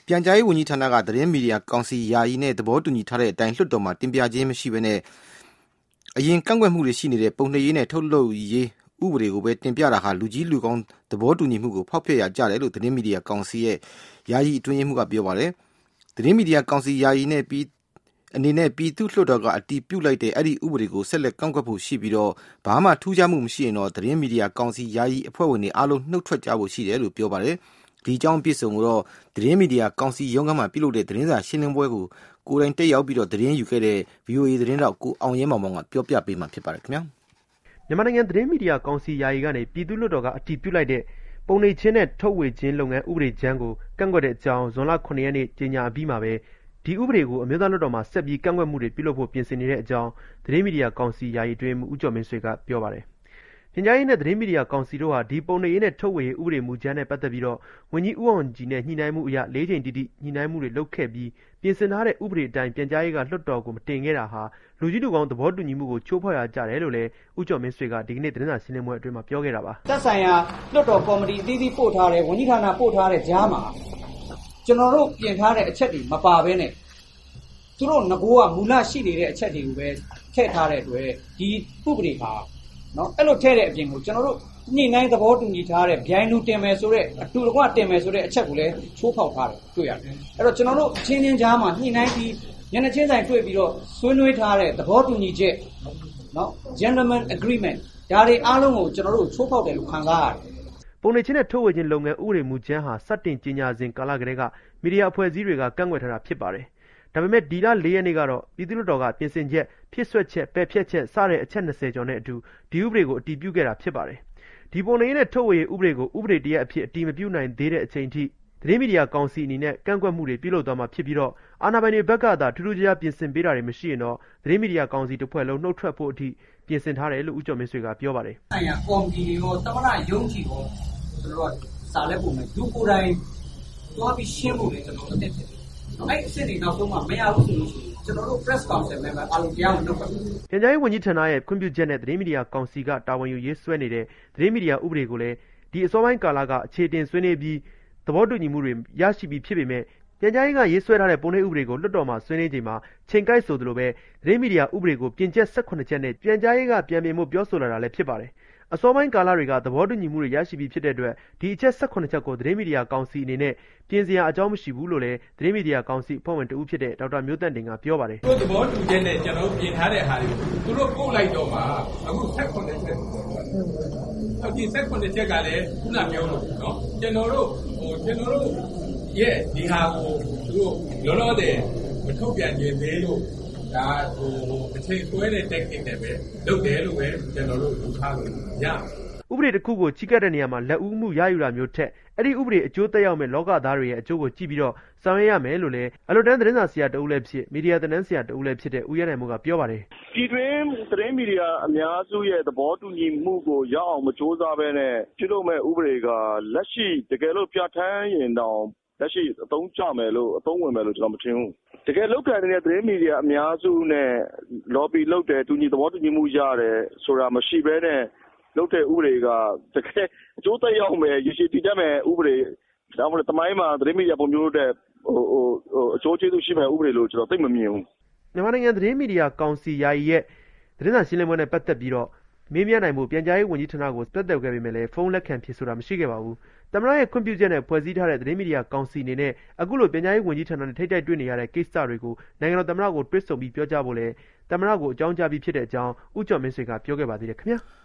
ပြန်ကြားရေးဝန်ကြီးဌာနကသတင်းမီဒီယာကောင်စီယာယီနဲ့သဘောတူညီထားတဲ့အတိုင်းလွှတ်တော်မှာတင်ပြခြင်းမရှိဘဲနဲ့အရင်ကန့်ကွက်မှုတွေရှိနေတဲ့ပုံနှိပ်ရေးနဲ့ထုတ်လုပ်ရေးဥပဒေကိုပဲတင်ပြတာဟာလူကြီးလူကောင်းသဘောတူညီမှုကိုဖောက်ဖျက်ရကြတယ်လို့သတင်းမီဒီယာကောင်စီရဲ့ယာယီအတွင်းရေးမှူးကပြောပါတယ်။သတင်းမီဒီယာကောင်စီယာယီနဲ့အနေနဲ့ပြည်သူ့လွှတ်တော်ကအတည်ပြုလိုက်တဲ့အဲ့ဒီဥပဒေကိုဆက်လက်ကန့်ကွက်ဖို့ရှိပြီးတော့ဘာမှထူးခြားမှုမရှိရင်တော့သတင်းမီဒီယာကောင်စီယာယီအဖွဲ့ဝင်တွေအားလုံးနှုတ်ထွက်ကြဖို့ရှိတယ်လို့ပြောပါတယ်။ဒီအကြောင်းအပြည့်အစုံကိုတော့သတင်းမီဒီယာကောင်စီရုံးခန်းမှာပြုလုပ်တဲ့သတင်းစာရှင်းလင်းပွဲကိုကိုယ်တိုင်တက်ရောက်ပြီးတော့သတင်းယူခဲ့တဲ့ VOA သတင်းတောက်ကိုအောင်ရဲမောင်မောင်ကပြောပြပေးမှာဖြစ်ပါတယ်ခင်ဗျာ။မြန်မာနိုင်ငံသတင်းမီဒီယာကောင်စီယာယီကနေပြည်သူ့လွှတ်တော်ကအတည်ပြုလိုက်တဲ့ပုံနှိပ်ခြင်းနဲ့ထုတ်ဝေခြင်းလုပ်ငန်းဥပဒေကြမ်းကိုကန့်ကွက်တဲ့အကြောင်းဇွန်လ 9 ရက်နေ့ကြေညာအပြီးမှာပဲဒီဥပဒေကိုအမျိုးသားလွှတ်တော်မှာဆက်ပြီးကန့်ကွက်မှုတွေပြုလုပ်ဖို့ပြင်ဆင်နေတဲ့အကြောင်းသတင်းမီဒီယာကောင်စီယာယီအတွင်းဦးကျော်မင်းဆွေကပြောပါတယ်။ပြန်ကြားရေးနဲ့သတင်းမီဒီယာကောင်စီတို့ဟာဒီပုံနှိပ်ရေးနဲ့ထုတ်ဝေရေးဥပဒေမူကြမ်းနဲ့ပတ်သက်ပြီးတော့ဝန်ကြီးဦးအောင်ကြည်နဲ့ညှိနှိုင်းမှုအရ၄ချိန်တိတိညှိနှိုင်းမှုတွေလုပ်ခဲ့ပြီးပြင်ဆင်ထားတဲ့ဥပဒေအတိုင်းပြန်ကြားရေးကလွှတ်တော်ကိုမတင်ခဲ့တာဟာလူကြီးလူကောင်းသဘောတူညီမှုကိုချိုးဖောက်ရကြတယ်လို့လည်းဦးကျော်မင်းဆွေကဒီကနေ့သတင်းစာရှင်းလင်းပွဲအတွင်းမှာပြောခဲ့တာပါ။သက်ဆိုင်ရာလွှတ်တော်ကော်မတီအသီးသီးပို့ထားတဲ့ဝန်ကြီးဌာနပို့ထားတဲ့ကြားမှာကျွန်တော်တို့ပြင်ထားတဲ့အချက်တွေမပါဘဲနဲ့သူတို့ငကိုးကမူလရှိနေတဲ့အချက်တွေကိုပဲထည့်ထားတဲ့အတွက်ဒီဥပဒေဟာနော်အဲ့လိုထည့်တဲ့အပြင်ကိုကျွန်တော်တို့ညှိနှိုင်းသဘောတူညီထားတဲ့ဗျိုင်းလူတင်မယ်ဆိုတဲ့အတူတကွတင်မယ်ဆိုတဲ့အချက်ကိုလည်းချိုးဖောက်ထားတယ်တွေ့ရတယ်အဲ့တော့ကျွန်တော်တို့ချင်းချင်းကြားမှာညှိနှိုင်းပြီးညနေချင်းဆိုင်တွေ့ပြီးတော့ဆွေးနွေးထားတဲ့သဘောတူညီချက်နော် gentleman agreement ဒါတွေအားလုံးကိုကျွန်တော်တို့ချိုးဖောက်တယ်လို့ခံစားရတယ်ပုံနှိပ်ခြင်းနဲ့ထုတ်ဝေခြင်းလုပ်ငန်းဥပဒေမူကြမ်းဟာစတင်ကြေညာစဉ်ကာလကတည်းကမီဒီယာအဖွဲ့အစည်းတွေကကန့်ကွက်ထားတာဖြစ်ပါတယ်ဒါပေမဲ့ဒီလ4ရက်နေ့ကတော့ပြည်သူ့လွှတ်တော်ကပြင်ဆင်ချက်ဖြစ်ဆွက်ချက်ပယ်ဖျက်ချက်စတဲ့အချက်20ကျော်နဲ့အတူဒီဥပဒေကိုအတည်ပြုခဲ့တာဖြစ်ပါတယ်ဒီပုံနှိပ်နဲ့ထုတ်ဝေရေးဥပဒေကိုဥပဒေတရက်အဖြစ်အတည်မပြုနိုင်သေးတဲ့အချိန်ထိသတင်းမီဒီယာကောင်စီအနေနဲ့ကန့်ကွက်မှုတွေပြုလုပ်သွားမှာဖြစ်ပြီးတော့အာဏာပိုင်တွေဘက်ကသာထူးထူးခြားခြားပြင်ဆင်ပေးတာတွေမရှိရင်တော့သတင်းမီဒီယာကောင်စီတစ်ဖွဲ့လုံးနှုတ်ထွက်ဖို့အထိပြင်ဆင်ထားတယ်လို့ဦးကျော်မင်းဆွေကပြောပါတယ်။ဆိုင်ရာကော်မတီတွေရောသမရရုံးကြီးရောကျွန်တော်တို့စာလက်ပုံနဲ့လူကိုယ်တိုင်သွားပြီးရှင်းဖို့လေကျွန်တော်တို့တက်တယ်။အဲ့အစ်တွေနောက်ဆုံးမှမရဘူးဆိုလို့ရှိရင်ကျွန်တော်တို့ press council member အားလုံးတရားဝင်လုပ်ပါမယ်။ပြန်ကြားရေးဝန်ကြီးဌာနရဲ့ခွင့်ပြုချက်နဲ့သတင်းမီဒီယာကောင်စီကတာဝန်ယူရေးဆွဲနေတဲ့သတင်းမီဒီယာဥပဒေကိုလည်းဒီအစောပိုင်းကာလကအခြေတင်ဆွေးနွေးပြီးသဘောတူညီမှုတွေရရှိပြီးဖြစ်ပေမဲ့ပြန်ကြားရေးကရေးဆွဲထားတဲ့ပုံနှိပ်ဥပဒေကိုလွှတ်တော်မှာဆွေးနွေးချိန်မှာချိန်ကိုက်ဆိုသလိုပဲသတင်းမီဒီယာဥပဒေကိုပြင်ချက်18ချက်နဲ့ပြန်ကြားရေးကပြန်ပြင်ဖို့ပြောဆိုလာတာလည်းဖြစ်ပါတယ်။အစောပိုင်းကာလတွေကသဘောတူညီမှုတွေရရှိပြီးဖြစ်တဲ့အတွက်ဒီအချက်18ချက်ကိုသတင်းမီဒီယာကောင်စီအနေနဲ့ပြင်စရာအကြောင်းမရှိဘူးလို့လည်းသတင်းမီဒီယာကောင်စီအဖွဲ့ဝင်တဦးဖြစ်တဲ့ဒေါက်တာမျိုးတန့်တင်ကပြောပါတယ်။သူတို့သဘောတူချက်နဲ့ကျွန်တော်ပြင်ထားတဲ့ဟာတွေသူတို့ပို့လိုက်တော့မှအခု18ချက်ဒီ18ချက်ကလည်းခုနပြောလို့နော်ကျွန်တော်တို့ရဲ့ဒီဟာကိုသူတို့လောလောဆယ်မထုတ်ပြန်ခြင်းသေးလို့ဒါအချိန်ဆွဲတဲ့ technique နဲ့ပဲလုပ်တယ်လို့ပဲကျွန်တော်တို့ယူထားလို့ရဥပဒေတစ်ခုကိုချိကတ်တဲ့နေရာမှာလက်ဦးမှုရယူတာမျိုးထက်အဲ့ဒီဥပဒေအကျိုးသက်ရောက်မဲ့လောကသားတွေရဲ့အကျိုးကိုကြည့်ပြီးတော့ဆောင်ရွက်ရမယ်လို့လည်းအလွတ်တန်းသတင်းစာဆရာတဦးလည်းဖြစ်မီဒီယာသင်တန်းဆရာတဦးလည်းဖြစ်တဲ့ဦးရဲနိုင်မိုးကပြောပါတယ်ပြည်တွင်းသတင်းမီဒီယာအများစုရဲ့သဘောတူညီမှုကိုရအောင်မစ조사ဘဲနဲ့ပြုလုပ်မဲ့ဥပဒေကလက်ရှိတကယ်လို့ပြဋ္ဌာန်းရင်တောင်လက်ရှိအသုံးချမယ်လို့အသုံးဝင်မယ်လို့ကျွန်တော်မထင်ဘူးတကယ်လောက်ကန်နေတဲ့သတင်းမီဒီယာအများစုနဲ့ lobby လုပ်တယ်တူညီသဘောတူညီမှုရတယ်ဆိုတာမရှိဘဲနဲ့လုပ်တဲ့ဥပဒေကတကယ်အကျိုးသက်ရောက်မယ်ရရှိတည်တတ်မယ်ဥပဒေဒါမှမဟုတ်တမိုင်းမှာသတင်းမီဒီယာပုံမျိုးတဲ့အကျိုးကျေးဇူးရှိမဲ့ဥပဒေလို့ကျွန်တော်သိမမြင်ဘူးမြန်မာနိုင်ငံသတင်းမီဒီယာကောင်စီယာယီရဲ့သတင်းစာရှင်းလင်းပွဲနဲ့ပတ်သက်ပြီးတော့မေးမြန်းနိုင်မှုပြန်ကြားရေးဝန်ကြီးဌာနကိုတက်တက်ခဲ့ပေမဲ့လည်းဖုန်းလက်ခံဖြေဆိုတာမရှိခဲ့ပါဘူး။သမ္မတရဲ့ခွင့်ပြုချက်နဲ့ဖွဲ့စည်းထားတဲ့သတင်းမီဒီယာကောင်စီအနေနဲ့အခုလိုပြန်ကြားရေးဝန်ကြီးဌာနနဲ့ထိပ်တိုက်တွေ့နေရတဲ့ကိစ္စတွေကိုနိုင်ငံတော်သမ္မတကိုတွစ်ဆုံပြီးပြောကြားဖို့လဲသမ္မတကိုအကြောင်းကြားပြီးဖြစ်တဲ့အကြောင်းဦးကျော်မင်းဆွေကပြောခဲ့ပါသေးတယ်ခင်ဗျာ။